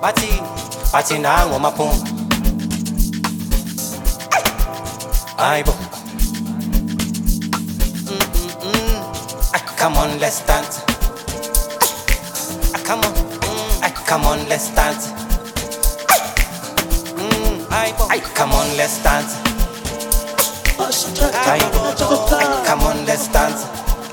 bathi nango maphunga Aibo Come on, let's dance. Come on, come on, let's dance. Come on, let's dance. Come on, let's dance.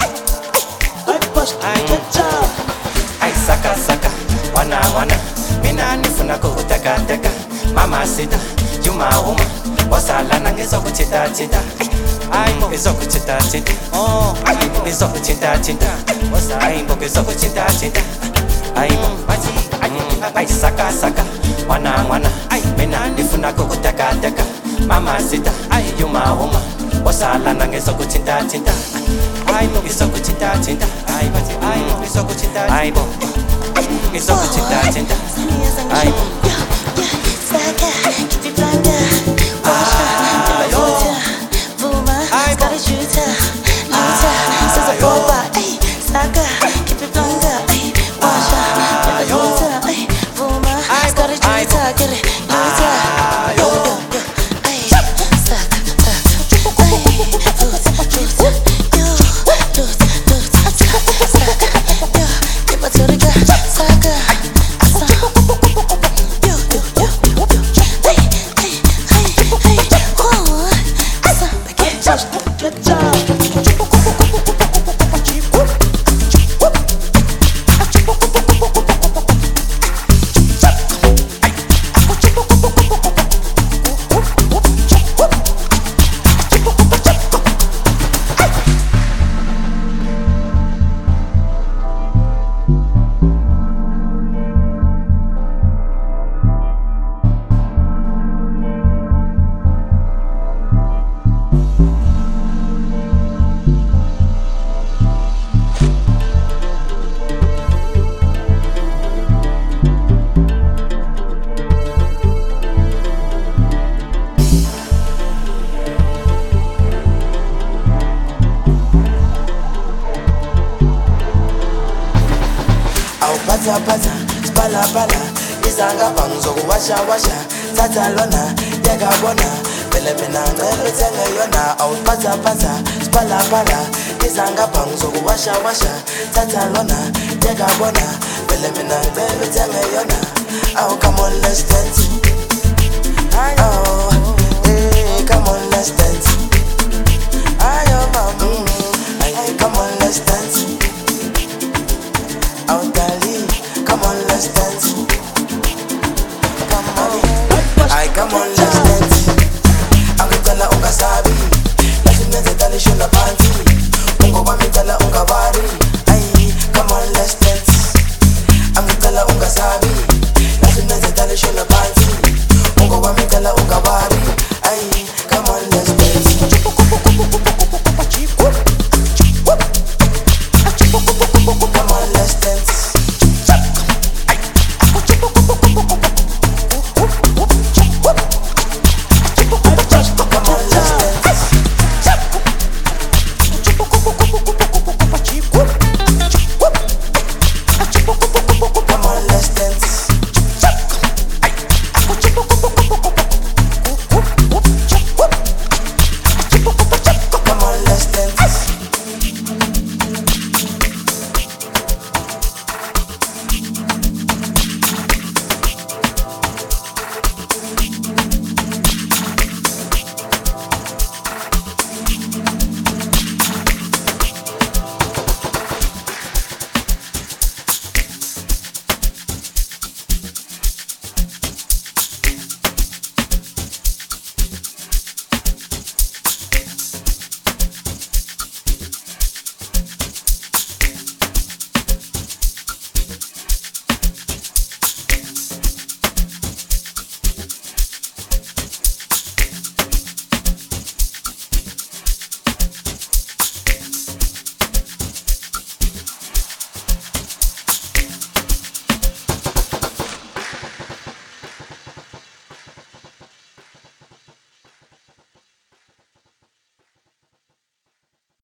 Ay saka saka, wana mina nifuna kuteka teka. Mama sita, yuma uma, wasala ngezokuchita chita. Aibo ngezokuchita chita. Oh, aibo ngezokuchita chita. Aibo ngezokuchita chita. Aibo ay saka saka, wana mina nifuna kuteka teka. Mama sita, yuma uma, wasala ngezokuchita chita. Aibo ngezokuchita chita. Aibo ngezokuchita. Aibo ngezokuchita chita. Aibo Saka, keep it blanca. Gotta shoot her, says a robot. Ay, Saka, keep it blanca. Ay, Washa, never lose her. Ay, Boomer, gotta shoot her, get it, lose her. Ay, Saka, ay, Saka, yo, give it to the girl, Saka, Pata, spala pala, izanga banzo kuwasha washa, tata lona, yega bona, bele mina ngelo tenge yona, au pata, spala pala, izanga banzo kuwasha washa, tata lona, yega bona, bele mina ngelo tenge yona, au come on let's dance, oh.